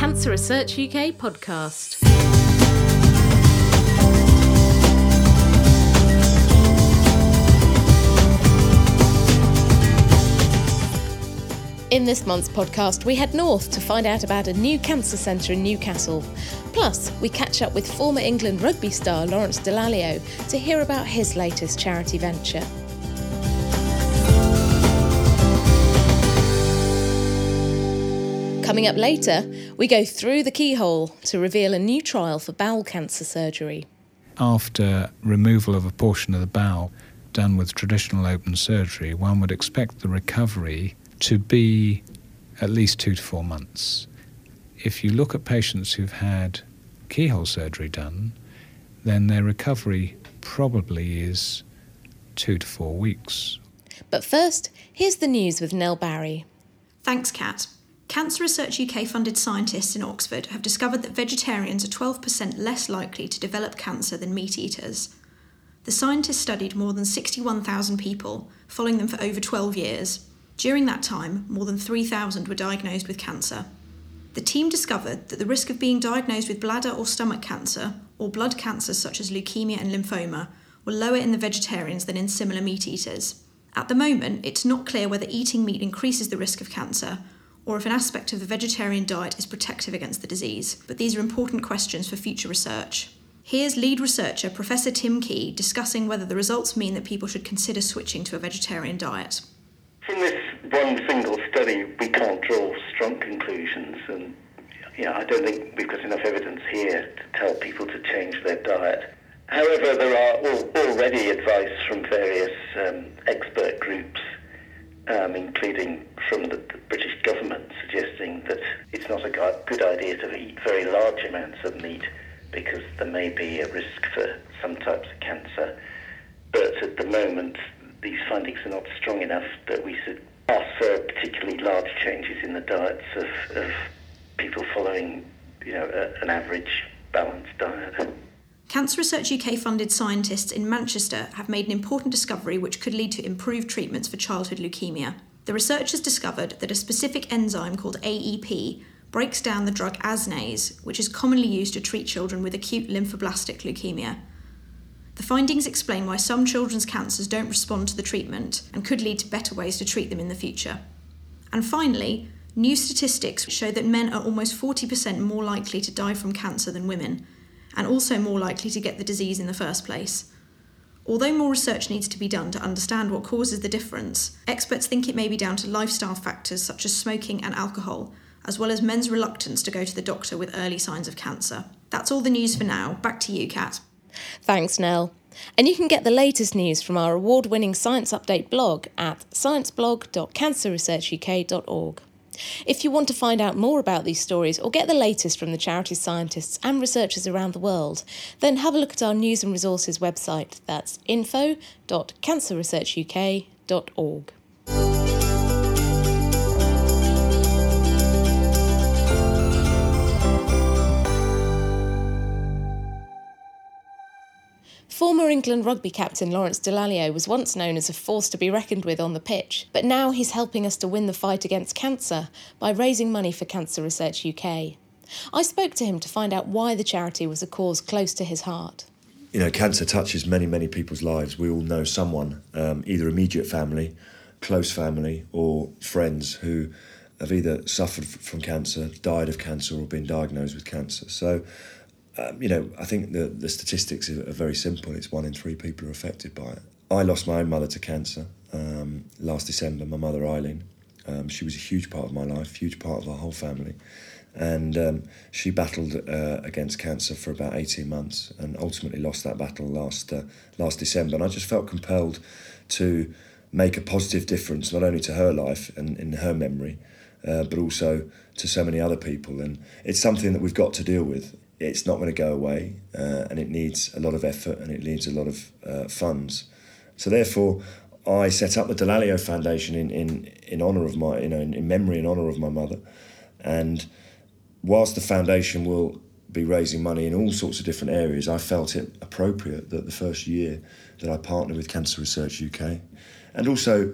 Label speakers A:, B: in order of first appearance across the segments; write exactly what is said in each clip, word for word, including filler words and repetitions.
A: Cancer Research U K podcast. In this month's podcast, we head north to find out about a new cancer centre in Newcastle. Plus, we catch up with former England rugby star Lawrence Dallaglio to hear about his latest charity venture. Coming up later, we go through the keyhole to reveal a new trial for bowel cancer surgery.
B: After removal of a portion of the bowel done with traditional open surgery, one would expect the recovery to be at least two to four months. If you look at patients who've had keyhole surgery done, then their recovery probably is two to four weeks.
A: But first, here's the news with Nell Barry.
C: Thanks, Kat. Cancer Research U K funded scientists in Oxford have discovered that vegetarians are twelve percent less likely to develop cancer than meat eaters. The scientists studied more than sixty-one thousand people, following them for over twelve years. During that time, more than three thousand were diagnosed with cancer. The team discovered that the risk of being diagnosed with bladder or stomach cancer, or blood cancers such as leukemia and lymphoma, were lower in the vegetarians than in similar meat eaters. At the moment, it's not clear whether eating meat increases the risk of cancer, or if an aspect of the vegetarian diet is protective against the disease, but these are important questions for future research. Here's lead researcher Professor Tim Key discussing whether the results mean that people should consider switching to a vegetarian diet.
D: From this one single study, we can't draw strong conclusions, and you know, I don't think we've got enough evidence here to tell people to change their diet. However, there are al- already advice from various um, expert groups, um, including from the, the British government, suggesting that it's not a good idea to eat very large amounts of meat because there may be a risk for some types of cancer. But at the moment, these findings are not strong enough that we should ask for particularly large changes in the diets of, of people following, you know, a, an average balanced diet.
C: Cancer Research U K funded scientists in Manchester have made an important discovery which could lead to improved treatments for childhood leukemia. The researchers discovered that a specific enzyme called A E P breaks down the drug Asnase, which is commonly used to treat children with acute lymphoblastic leukemia. The findings explain why some children's cancers don't respond to the treatment and could lead to better ways to treat them in the future. And finally, new statistics show that men are almost forty percent more likely to die from cancer than women, and also more likely to get the disease in the first place. Although more research needs to be done to understand what causes the difference, experts think it may be down to lifestyle factors such as smoking and alcohol, as well as men's reluctance to go to the doctor with early signs of cancer. That's all the news for now. Back to you, Kat.
A: Thanks, Nell. And you can get the latest news from our award-winning Science Update blog at science blog dot cancer research u k dot org. If you want to find out more about these stories or get the latest from the charity's scientists and researchers around the world, then have a look at our news and resources website. That's info dot cancer research u k dot org. Former England rugby captain Lawrence Dallaglio was once known as a force to be reckoned with on the pitch, but now he's helping us to win the fight against cancer by raising money for Cancer Research U K. I spoke to him to find out why the charity was a cause close to his heart.
E: You know, cancer touches many, many people's lives. We all know someone, um, either immediate family, close family, or friends who have either suffered from cancer, died of cancer, or been diagnosed with cancer. So, Um, you know, I think the, the statistics are, are very simple. It's one in three people are affected by it. I lost my own mother to cancer um, last December, my mother Eileen. Um, she was a huge part of my life, huge part of our whole family. And um, she battled uh, against cancer for about eighteen months and ultimately lost that battle last uh, last December. And I just felt compelled to make a positive difference, not only to her life and in her memory, uh, but also to so many other people. And it's something that we've got to deal with. It's not going to go away, uh, and it needs a lot of effort and it needs a lot of uh, funds. So therefore, I set up the Dallaglio Foundation in in in honour of my, you know, in, in memory and honour of my mother. And whilst the foundation will be raising money in all sorts of different areas, I felt it appropriate that the first year that I partnered with Cancer Research U K, and also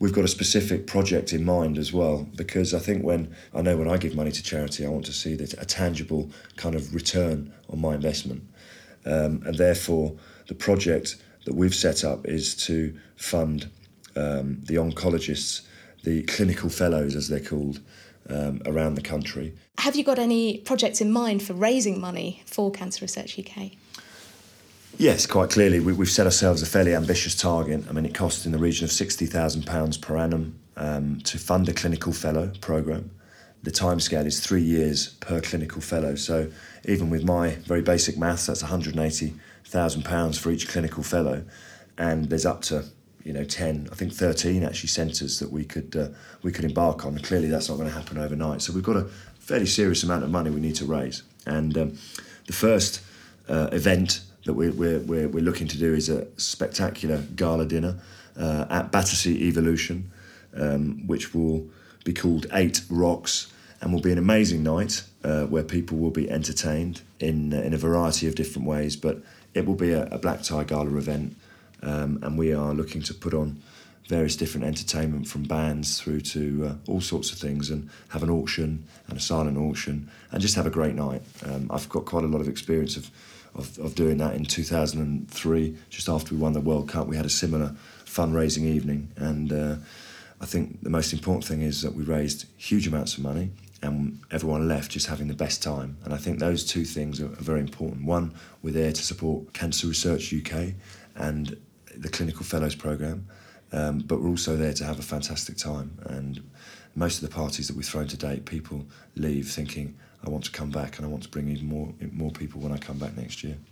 E: we've got a specific project in mind as well, because I think when, I know when I give money to charity, I want to see that a tangible kind of return on my investment. Um, and therefore, the project that we've set up is to fund um, the oncologists, the clinical fellows, as they're called, um, around the country.
A: Have you got any projects in mind for raising money for Cancer Research U K?
E: Yes, quite clearly. We, we've set ourselves a fairly ambitious target. I mean, it costs in the region of sixty thousand pounds per annum um, to fund a clinical fellow programme. The timescale is three years per clinical fellow. So even with my very basic maths, that's one hundred eighty thousand pounds for each clinical fellow. And there's up to, you know, ten, I think thirteen actually centres that we could uh, we could embark on. Clearly that's not going to happen overnight. So we've got a fairly serious amount of money we need to raise. And um, the first uh, event that we're, we're, we're, we're looking to do is a spectacular gala dinner uh, at Battersea Evolution, um, which will be called Eight Rocks, and will be an amazing night uh, where people will be entertained in, uh, in a variety of different ways, but it will be a, a black tie gala event, um, and we are looking to put on various different entertainment from bands through to uh, all sorts of things, and have an auction and a silent auction and just have a great night. Um, I've got quite a lot of experience of Of, of doing that. In two thousand three, just after we won the World Cup, we had a similar fundraising evening, and uh, I think the most important thing is that we raised huge amounts of money and everyone left just having the best time. And I think those two things are, are very important. One, we're there to support Cancer Research U K and the Clinical Fellows Programme, um, but we're also there to have a fantastic time. And most of the parties that we've thrown to date, people leave thinking, I want to come back, and I want to bring even more more people when I come back next year.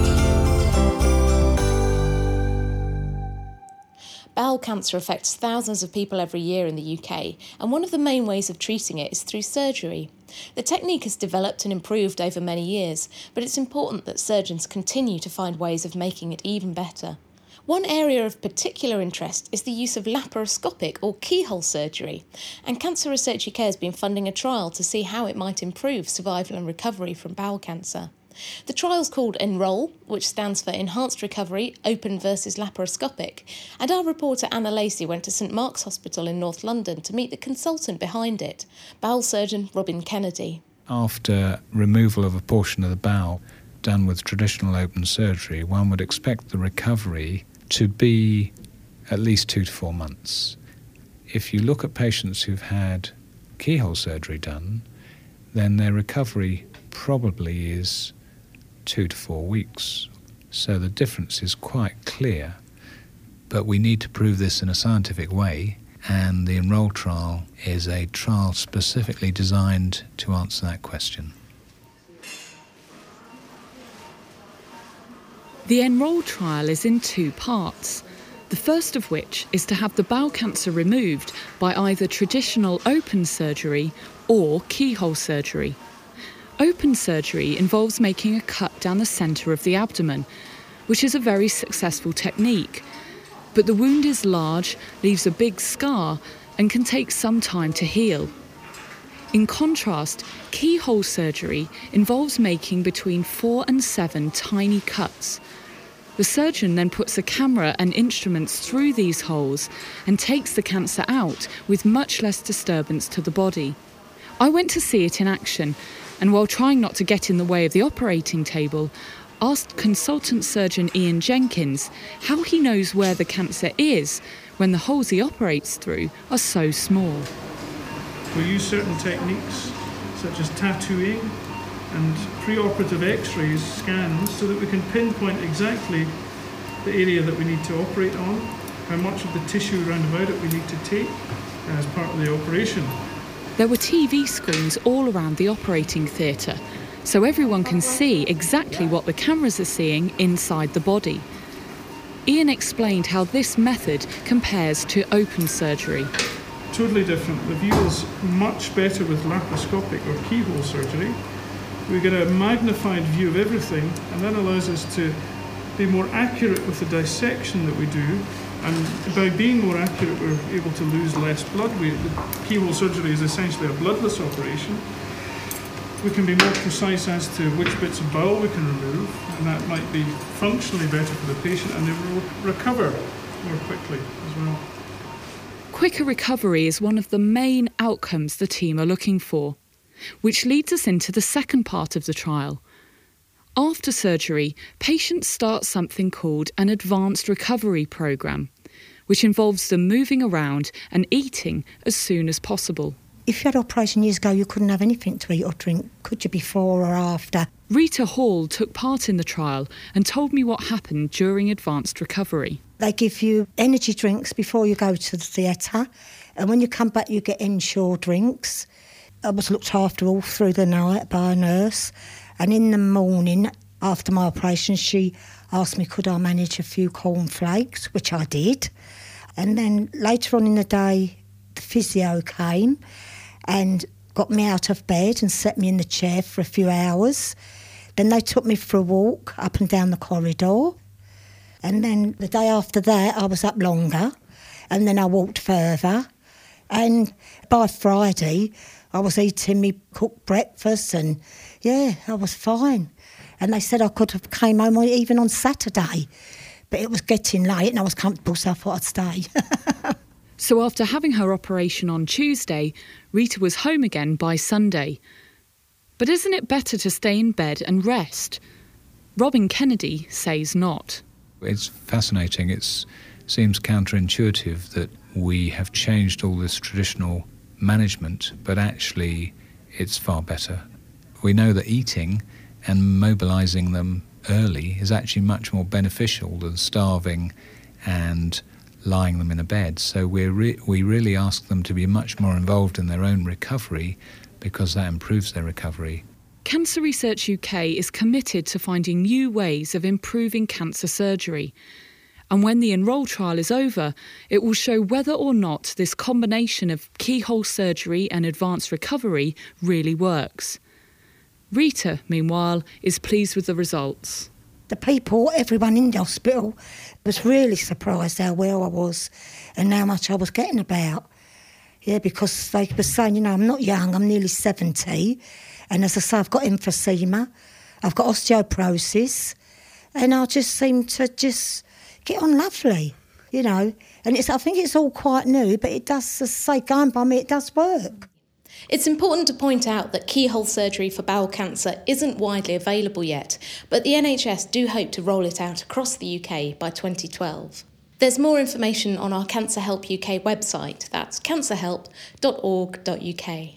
A: Bowel cancer affects thousands of people every year in the U K, and one of the main ways of treating it is through surgery. The technique has developed and improved over many years, but it's important that surgeons continue to find ways of making it even better. One area of particular interest is the use of laparoscopic or keyhole surgery, and Cancer Research U K has been funding a trial to see how it might improve survival and recovery from bowel cancer. The trial's called ENROL, which stands for Enhanced Recovery, Open versus Laparoscopic, and our reporter Anna Lacey went to St Mark's Hospital in North London to meet the consultant behind it, bowel surgeon Robin Kennedy.
B: After removal of a portion of the bowel done with traditional open surgery, one would expect the recovery to be at least two to four months. If you look at patients who've had keyhole surgery done, then their recovery probably is two to four weeks. So the difference is quite clear. But we need to prove this in a scientific way, and the ENROL trial is a trial specifically designed to answer that question.
F: The ENROL trial is in two parts, the first of which is to have the bowel cancer removed by either traditional open surgery or keyhole surgery. Open surgery involves making a cut down the centre of the abdomen, which is a very successful technique, but the wound is large, leaves a big scar, and can take some time to heal. In contrast, keyhole surgery involves making between four and seven tiny cuts. The surgeon then puts a camera and instruments through these holes and takes the cancer out with much less disturbance to the body. I went to see it in action, and while trying not to get in the way of the operating table, asked consultant surgeon Ian Jenkins how he knows where the cancer is when the holes he operates through are so small.
G: We use certain techniques such as tattooing and pre-operative x-rays, scans, so that we can pinpoint exactly the area that we need to operate on, how much of the tissue around about it we need to take as part of the operation.
F: There were T V screens all around the operating theatre, so everyone can see exactly what the cameras are seeing inside the body. Ian explained how this method compares to open surgery.
G: Totally different. The view is much better with laparoscopic or keyhole surgery. We get a magnified view of everything, and that allows us to be more accurate with the dissection that we do, and by being more accurate we're able to lose less blood. We, the keyhole surgery is essentially a bloodless operation. We can be more precise as to which bits of bowel we can remove, and that might be functionally better for the patient, and they will recover more quickly as well.
F: quicker recovery is one of the main outcomes the team are looking for, which leads us into the second part of the trial. After surgery, patients start something called an advanced recovery programme, which involves them moving around and eating as soon as possible.
H: If you had operation years ago, you couldn't have anything to eat or drink, could you, before or after?
F: Rita Hall took part in the trial and told me what happened during advanced recovery.
H: They give you energy drinks before you go to the theatre, and when you come back you get Ensure drinks. I was looked after all through the night by a nurse, and in the morning after my operation she asked me could I manage a few cornflakes, which I did. And then later on in the day the physio came and got me out of bed and set me in the chair for a few hours. Then they took me for a walk up and down the corridor. And then the day after that, I was up longer, and then I walked further. And by Friday, I was eating me cooked breakfast, and yeah, I was fine. And they said I could have came home even on Saturday, but it was getting late and I was comfortable, so I thought I'd stay.
F: So after having her operation on Tuesday, Rita was home again by Sunday. But isn't it better to stay in bed and rest? Robin Kennedy says not.
B: It's fascinating. It seems counterintuitive that we have changed all this traditional management, but actually it's far better. We know that eating and mobilising them early is actually much more beneficial than starving and lying them in a bed. So we're re- we really ask them to be much more involved in their own recovery because that improves their recovery.
F: Cancer Research U K is committed to finding new ways of improving cancer surgery. And when the Enroll trial is over, it will show whether or not this combination of keyhole surgery and advanced recovery really works. Rita, meanwhile, is pleased with the results.
H: The people, everyone in the hospital, was really surprised how well I was and how much I was getting about. Yeah, because they were saying, you know, I'm not young, I'm nearly seventy. And as I say, I've got emphysema, I've got osteoporosis, and I just seem to just get on lovely, you know. And it's I think it's all quite new, but it does, as I say, going by me, it does work.
A: It's important to point out that keyhole surgery for bowel cancer isn't widely available yet, but the N H S do hope to roll it out across the U K by twenty twelve. There's more information on our Cancer Help U K website. That's cancer help dot org dot U K.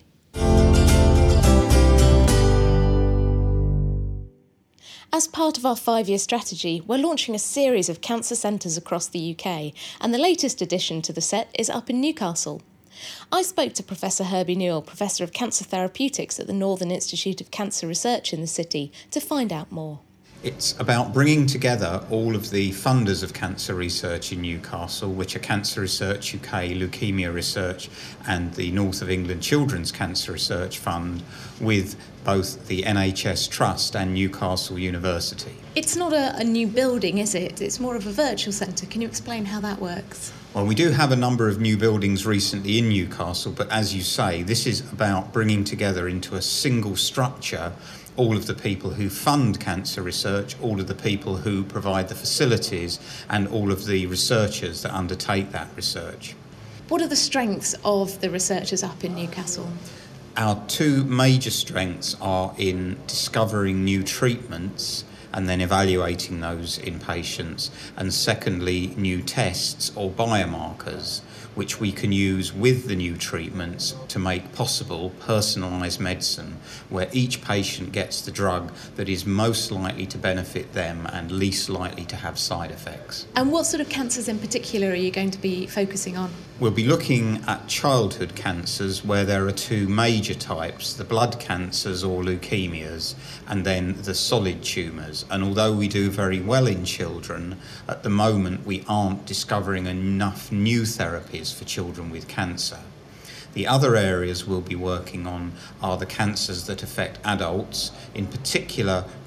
A: As part of our five-year strategy, we're launching a series of cancer centres across the U K, and the latest addition to the set is up in Newcastle. I spoke to Professor Herbie Newell, Professor of Cancer Therapeutics at the Northern Institute of Cancer Research in the city, to find out more.
I: It's about bringing together all of the funders of cancer research in Newcastle, which are Cancer Research U K, Leukaemia Research and the North of England Children's Cancer Research Fund, with both the N H S Trust and Newcastle University.
A: It's not a, a new building, is it? It's more of a virtual centre. Can you explain how that works?
I: Well, we do have a number of new buildings recently in Newcastle, but as you say, this is about bringing together into a single structure all of the people who fund cancer research, all of the people who provide the facilities, and all of the researchers that undertake that research.
A: What are the strengths of the researchers up in Newcastle?
I: Our two major strengths are in discovering new treatments and then evaluating those in patients, and secondly, new tests or biomarkers, which we can use with the new treatments to make possible personalised medicine, where each patient gets the drug that is most likely to benefit them and least likely to have side effects.
A: And what sort of cancers in particular are you going to be focusing on?
I: We'll be looking at childhood cancers, where there are two major types, the blood cancers or leukemias, and then the solid tumours. And although we do very well in children, at the moment we aren't discovering enough new therapies for children with cancer. The other areas we'll be working on are the cancers that affect adults, in particular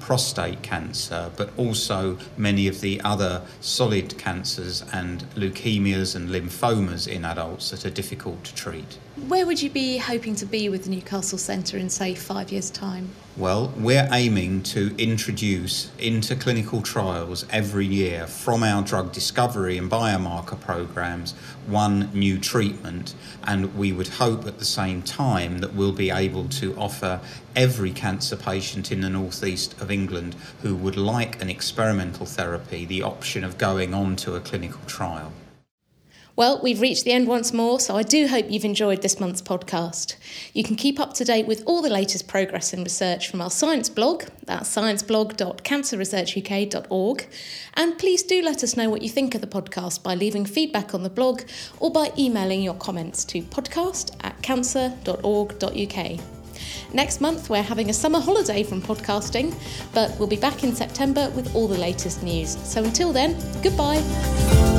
I: prostate cancer, but also many of the other solid cancers and leukemias and lymphomas in adults that are difficult to treat.
A: Where would you be hoping to be with the Newcastle Centre in, say, five years' time?
I: Well, we're aiming to introduce into clinical trials every year from our drug discovery and biomarker programs one new treatment, and we would hope at the same time that we'll be able to offer every cancer patient in the northeast of England who would like an experimental therapy the option of going on to a clinical trial.
A: Well, we've reached the end once more, so I do hope you've enjoyed this month's podcast. You can keep up to date with all the latest progress in research from our science blog, that's science blog dot cancer research U K dot org, and please do let us know what you think of the podcast by leaving feedback on the blog or by emailing your comments to podcast at cancer dot org dot U K. Next month, we're having a summer holiday from podcasting, but we'll be back in September with all the latest news. So until then, goodbye.